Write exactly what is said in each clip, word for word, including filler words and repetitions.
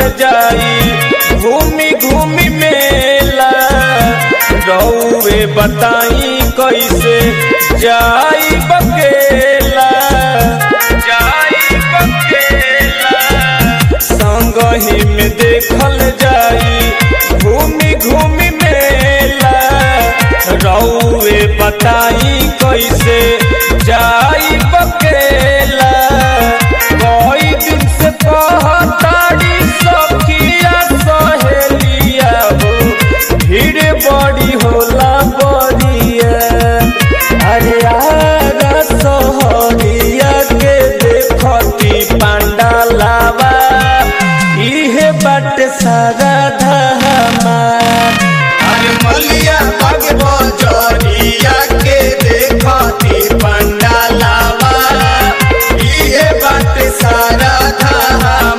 जाई घूमी घूमी मेला रउए बताई कैसे जाई बकेला जाई बकेला संगही में देखल जाई घूमी घूमी मेला रउए बताई कैसे जाई बकेला कई दिन से कहताड़ी सखिया सहेलिया हो भीड़ बड़ी होला बड़िया अरे आगा सहरिया के देखती पंडालावा इहे बाटे सारा धामा अरे मलिया बाग बजरिया के देखती पंडालावा इहे बाटे सारा धामा।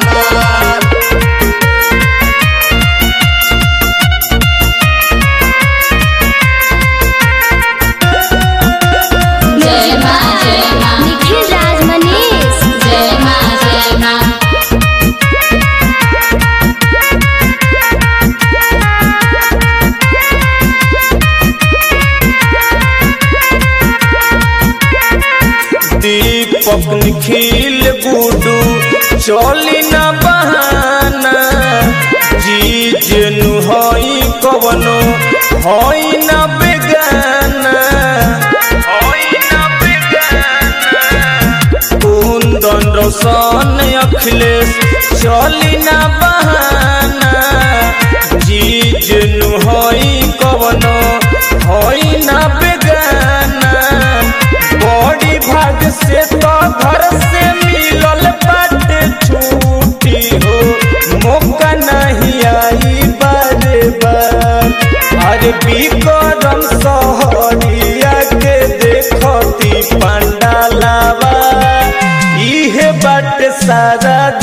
जय मां जय मां निखिल राज मनीष जय मां जय मां दीपक निखिल गुडू चली न बहाना जी जेनु हई कवनो हई न बेगाना हई न बेगाना कुंदन रोशन अखिलेश चली न बहाना जी जेनु हई कवनो हई न बेगाना बड़ी भाग से तो घर से मिलल बाटे छुट्टी हो मौका नहीं आई बारे बार अरे बिक्रम सहरिया के देखती पंडालावा इहे बाटे सारा